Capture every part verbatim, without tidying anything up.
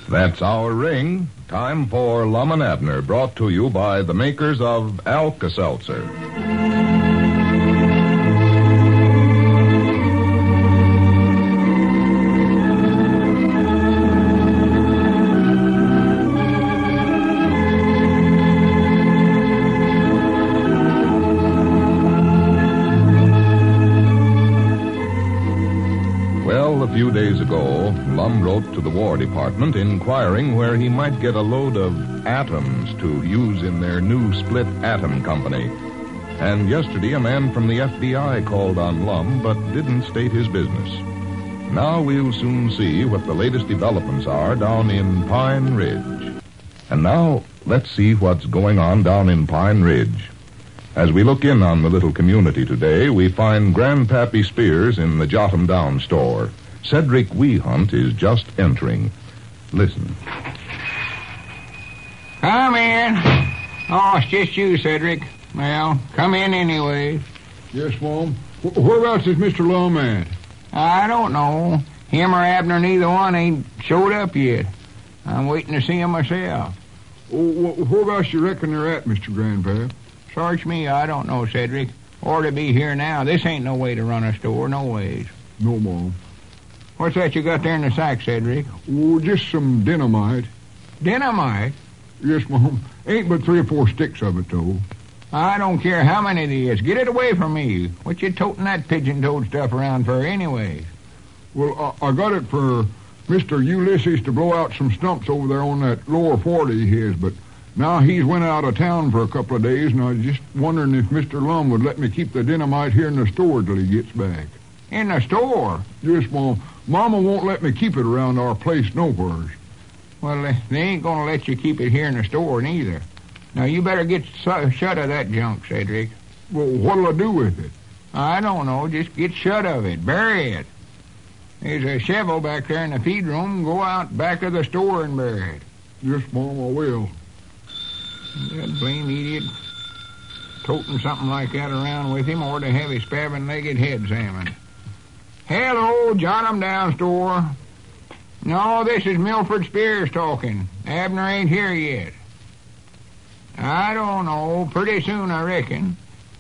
That's our ring. Time for Lum and Abner, brought to you by the makers of Alka-Seltzer. A few days ago, Lum wrote to the War Department inquiring where he might get a load of atoms to use in their new split atom company. And yesterday, a man from the F B I called on Lum, but didn't state his business. Now we'll soon see what the latest developments are down in Pine Ridge. And now, let's see what's going on down in Pine Ridge. As we look in on the little community today, we find Grandpappy Spears in the Jot 'em Down store. Cedric Weehunt is just entering. Listen. Come in. Oh, it's just you, Cedric. Well, come in anyway. Yes, Mom. Whereabouts is Mister Lum at? I don't know. Him or Abner, neither one ain't showed up yet. I'm waiting to see him myself. Oh, whereabouts you reckon they're at, Mister Grandpa? Search me, I don't know, Cedric. Ought to be here now. This ain't no way to run a store, no ways. No, Mom. What's that you got there in the sack, Cedric? Oh, just some dynamite. Dynamite? Yes, Mom. Ain't but three or four sticks of it, though. I don't care how many there is. Get it away from me. What you toting that pigeon-toed stuff around for anyways? Well, I, I got it for Mister Ulysses to blow out some stumps over there on that lower forty of his, but now he's went out of town for a couple of days, and I was just wondering if Mister Lum would let me keep the dynamite here in the store till he gets back. In the store? Yes, Mom. Mama won't let me keep it around our place nowheres. Well, they ain't going to let you keep it here in the store neither. Now, you better get su- shut of that junk, Cedric. Well, what'll I do with it? I don't know. Just get shut of it. Bury it. There's a shovel back there in the feed room. Go out back of the store and bury it. Yes, Mom, I will. That blame idiot toting something like that around with him, or to have his spavined-legged head examined. Hello, Jot 'em Down store. No, this is Milford Spears talking. Abner ain't here yet. I don't know. Pretty soon, I reckon.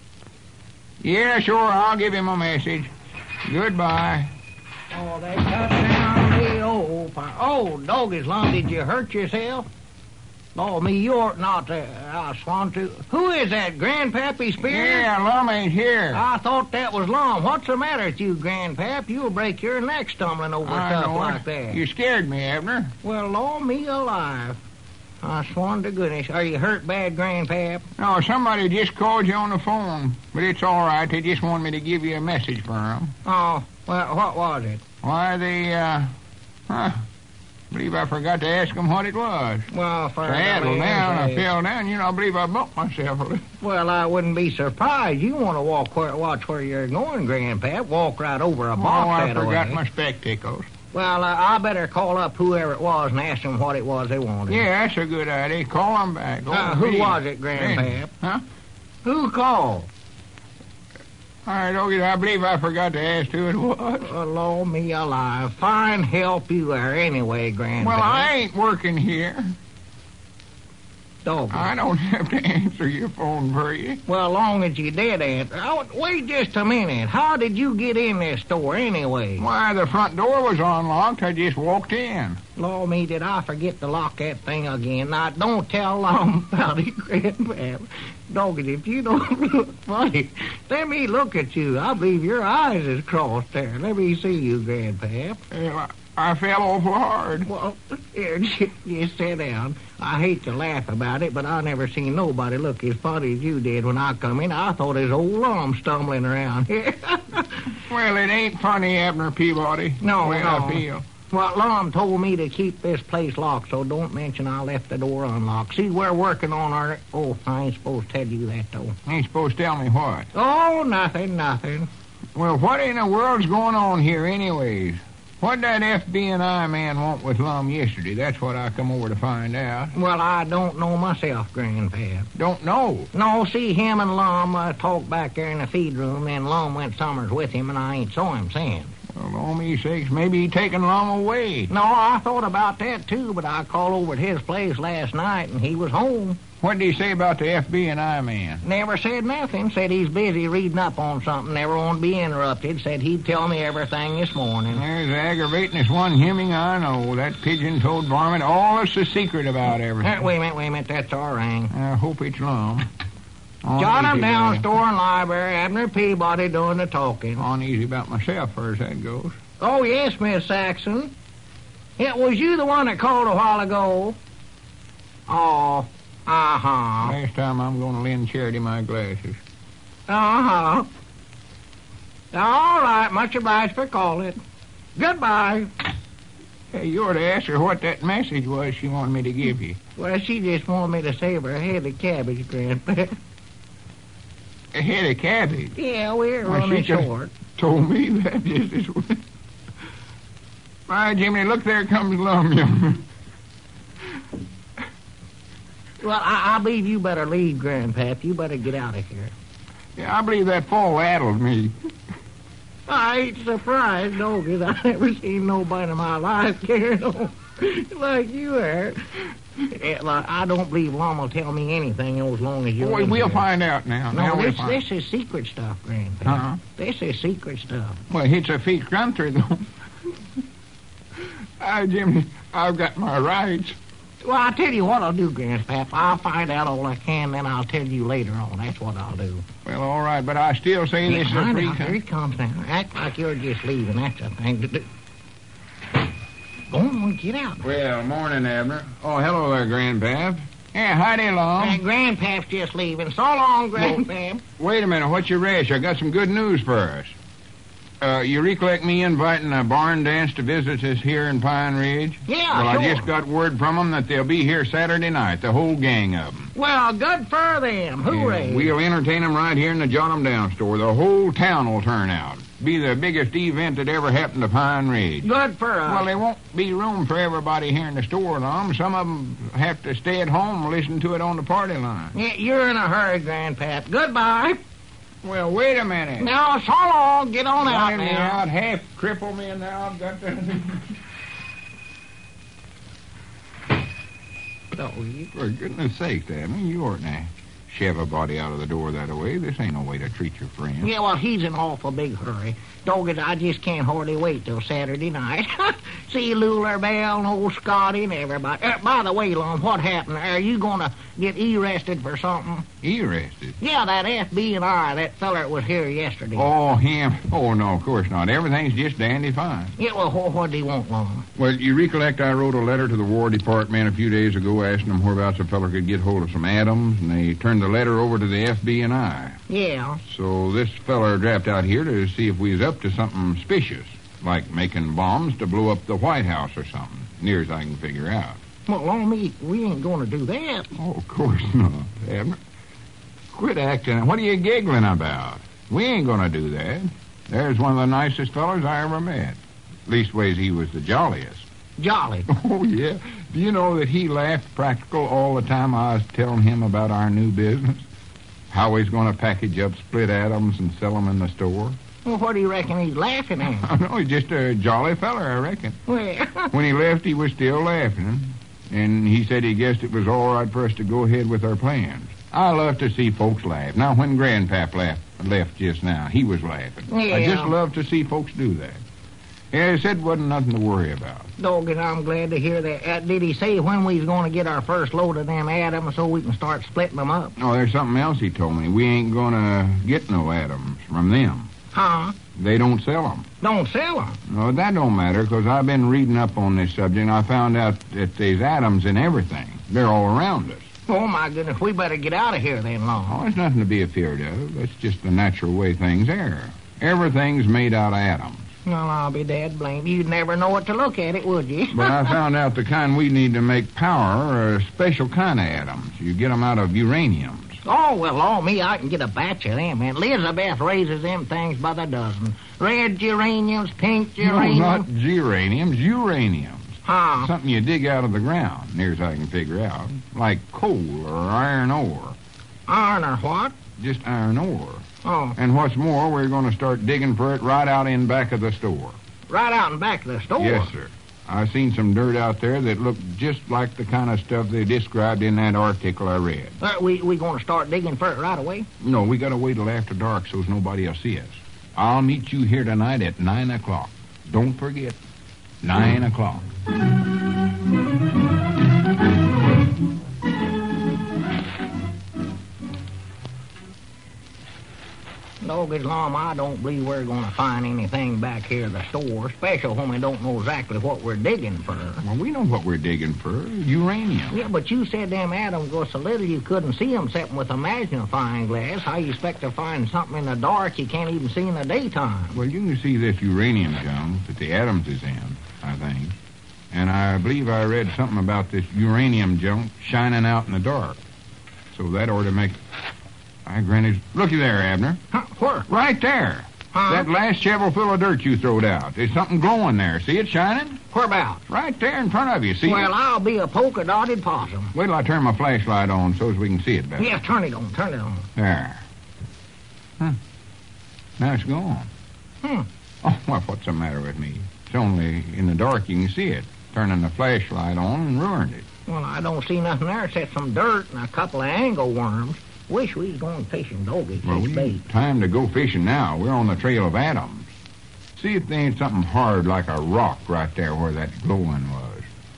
Yeah, sure, I'll give him a message. Goodbye. Oh, they cut down the old fire. Oh, doggies, Lum, did you hurt yourself? Oh, me, you ought not to. I swan to. Who is that, Grandpappy Spears? Yeah, Lum ain't here. I thought that was Lum. What's the matter with you, Grandpap? You'll break your neck stumbling over I stuff know like it. that. You scared me, Abner. Well, Lord, me alive. I swan to goodness. Are you hurt bad, Grandpap? No, somebody just called you on the phone. But it's all right. They just wanted me to give you a message for them. Oh, well, what was it? Why, they, uh... Huh... I believe I forgot to ask him what it was. Well, for I handled down, I fell down. You know, I believe I bumped myself a little. Well, I wouldn't be surprised. You want to walk where, watch where you're going, Grandpap. Walk right over a box Oh, I that forgot way. my spectacles. Well, uh, I better call up whoever it was and ask them what it was they wanted. Yeah, that's a good idea. Call them back. Uh, who was it, Grandpap? Huh? Who called? All right, okay, I believe I forgot to ask who it was. Oh, Lord, me alive. Fine help you there anyway, Grandpap. Well, I ain't working here. Dog. I don't have to answer your phone for you. Well, long as you did answer. Oh, wait just a minute. How did you get in this store anyway? Why, the front door was unlocked. I just walked in. Lord, me, did I forget to lock that thing again? Now, don't tell Lum about it, Grandpap. Doggy, if you don't look funny, let me look at you. I believe your eyes is crossed there. Let me see you, Grandpap. Well, I, I fell awful hard. Well, here, just sit down. I hate to laugh about it, but I never seen nobody look as funny as you did when I come in. I thought it was old Lum stumbling around here. Well, it ain't funny, Abner Peabody. No, the way no. I feel. Well, Lum told me to keep this place locked, so don't mention I left the door unlocked. See, we're working on our... Oh, I ain't supposed to tell you that, though. Ain't supposed to tell me what? Oh, nothing, nothing. Well, what in the world's going on here anyways? What'd that F B I man want with Lum yesterday? That's what I come over to find out. Well, I don't know myself, Grandpap. Don't know? No, see, him and Lum uh, talked back there in the feed room, and Lum went summers with him, and I ain't saw him since. Well, oh, me sakes, maybe he taken Lum away. No, I thought about that, too, but I called over at his place last night, and he was home. What did he say about the F B and I man? Never said nothing. Said he's busy reading up on something. Never want to be interrupted. Said he'd tell me everything this morning. There's the aggravatingest one hemming I know. That pigeon-toed varmint. All that's the secret about everything. Uh, wait a minute, wait a minute. That's our ring. I hope it's Lum. Jot him down, there. store and library. Abner Peabody doing the talking. Uneasy about myself, far as that goes. Oh, yes, Miss Saxon. It was you the one that called a while ago. Oh, uh-huh. Last time I'm going to lend Charity my glasses. Uh-huh. All right, much obliged for calling. Goodbye. Hey, you ought to ask her what that message was she wanted me to give you. Well, she just wanted me to save her head of cabbage, Grandpa. A head of cabbage? Yeah, we're Well, running she could've short. Told me that just this way. My Jiminy, look, there comes Lum, young. Well, I, I believe you better leave, Grandpap. You better get out of here. Yeah, I believe that fall addled me. I ain't surprised, no, 'cause I never seen nobody in my life carrying on like you are. Yeah, like, I don't believe Lum will tell me anything as long as you're Boy, in we'll here. find out now. No, now we'll this, find. this is secret stuff, Grandpap. Uh-huh. This is secret stuff. Well, it's a feat country, though. Ah, Jimmy, I've got my rights. Well, I'll tell you what I'll do, Grandpap. I'll find out all I can, then I'll tell you later on. That's what I'll do. Well, all right, but I still say Yeah, this is I a know. free Here country. he comes now. Act like you're just leaving. That's the thing to do. Go on, get out. Well, morning, Abner. Oh, hello there, Grandpap. Yeah, howdy, Lum. Uh, Grandpap's just leaving. So long, Grandpap. Wait a minute, what's your rush? I got some good news for us. Uh, you recollect me inviting a barn dance to visit us here in Pine Ridge? Yeah, Well, sure. I just got word from them that they'll be here Saturday night, the whole gang of them. Well, good for them. Hooray. We'll entertain them right here in the Jot 'em Down store. The whole town will turn out. Be the biggest event that ever happened to Pine Ridge. Good for us. Well, there won't be room for everybody here in the store, Lum. Some of them have to stay at home and listen to it on the party line. Yeah, you're in a hurry, Grandpap. Goodbye. Well, wait a minute. Now, so long. Get on out Let me now. out, half cripple me now. I've got to... Oh, you... For goodness sake, Abner, you oughtn't to shove a body out of the door that way. This ain't no way to treat your friend. Yeah, well, he's in awful big hurry. Dogged, I just can't hardly wait till Saturday night. See Luler Bell and old Scotty and everybody. Uh, by the way, Lum, what happened? Are you going to get arrested for something? Arrested? Yeah, that F B and I, that feller that was here yesterday. Oh, him? Oh, no, of course not. Everything's just dandy fine. Yeah, well, what, what do you want, Lum? Well, you recollect I wrote a letter to the War Department a few days ago asking them whereabouts a feller could get hold of some atoms, and they turned the letter over to the F B and I. Yeah. So this feller dropped out here to see if we was up to something suspicious, like making bombs to blow up the White House or something, near as I can figure out. Well, Lum, we, we ain't going to do that. Oh, of course not, Abner. Quit acting. What are you giggling about? We ain't going to do that. There's one of the nicest fellers I ever met. Leastways, he was the jolliest. Jolly. Oh, yeah. Do you know that he laughed practical all the time I was telling him about our new business? How he's going to package up split atoms and sell them in the store? Well, what do you reckon he's laughing at? I know, he's just a jolly feller, I reckon. Well, When he left, he was still laughing, and he said he guessed it was all right for us to go ahead with our plans. I love to see folks laugh. Now, when Grandpap laughed, left just now, he was laughing. I Yeah. just love to see folks do that. Yeah, he said wasn't nothing to worry about. Dogged, I'm glad to hear that. Uh, did he say when we was going to get our first load of them atoms so we can start splitting them up? Oh, there's something else he told me. We ain't gonna get no atoms from them. Huh? They don't sell them. Don't sell them. No, that don't matter, because I've been reading up on this subject, and I found out that there's atoms in everything. They're all around us. Oh, my goodness, we better get out of here then, Lum. Oh, there's nothing to be afeard of. That's just the natural way things are. Everything's made out of atoms. Well, I'll be dad blamed. You'd never know what to look at it, would you? But I found out the kind we need to make power are a special kind of atoms. You get them out of uraniums. Oh, well, all me, I can get a batch of them. And Elizabeth raises them things by the dozen. Red geraniums, pink No, geraniums. not geraniums, uraniums. Huh? Something you dig out of the ground, near as I can figure out. Like coal or iron ore. Iron or what? Just iron ore. Oh. And what's more, we're going to start digging for it right out in back of the store. Right out in back of the store. Yes, sir. I seen some dirt out there that looked just like the kind of stuff they described in that article I read. Uh, we we going to start digging for it right away? No, we got to wait till after dark so's nobody will see us. I'll meet you here tonight at nine o'clock. Don't forget, nine o'clock. Doggy's Lum, I don't believe we're going to find anything back here at the store, especially when we don't know exactly what we're digging for. Well, we know what we're digging for. Uranium. Yeah, but you said them atoms were so little you couldn't see them except with a magnifying glass. How you expect to find something in the dark you can't even see in the daytime? Well, you can see this uranium junk that the atoms is in, I think. And I believe I read something about this uranium junk shining out in the dark. So that ought to make... I granted... Looky there, Abner. Huh, where? Right there. Huh? That last shovel full of dirt you throwed out. There's something glowing there. See it shining? Whereabouts? Right there in front of you. See Well, it? I'll be a polka-dotted possum. Wait till I turn my flashlight on so's we can see it better. Yes, turn it on, turn it on. There. Huh. Now it's gone. Hmm. Oh, well, what's the matter with me? It's only in the dark you can see it. Turning the flashlight on and ruined it. Well, I don't see nothing there except some dirt and a couple of angleworms. Wish we was going fishing, Doggy. Well, we ain't time to go fishing now. We're on the trail of atoms. See if there ain't something hard like a rock right there where that glowing was.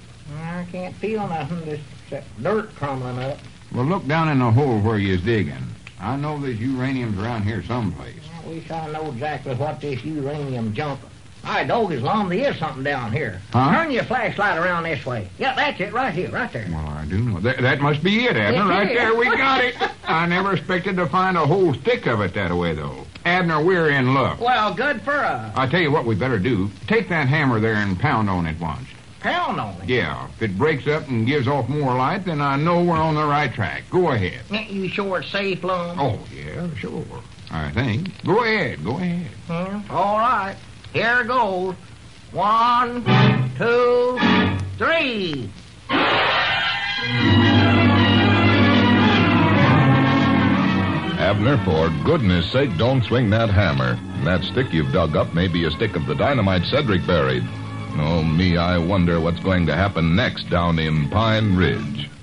I can't feel nothing, just except dirt crumbling up. Well, look down in the hole where you's digging. I know there's uraniums around here someplace. I wish I know exactly what this uranium junk... Hi, Doggy's Lum, there is something down here. Huh? Turn your flashlight around this way. Yeah, that's it, right here, right there. Well, I do know. That, that must be it, Abner. It Right is. there, we got it. I never expected to find a whole stick of it that way, though. Abner, we're in luck. Well, good for us. I tell you what we better do. Take that hammer there and pound on it once. Pound on it. Yeah, if it breaks up and gives off more light, then I know we're on the right track. Go ahead. Ain't you sure it's safe, Lum? Oh, yeah, sure. I think. Go ahead, go ahead. Yeah. All right. Here goes. One, two, three. Abner, for goodness sake, don't swing that hammer. That stick you've dug up may be a stick of the dynamite Cedric buried. Oh, me, I wonder what's going to happen next down in Pine Ridge.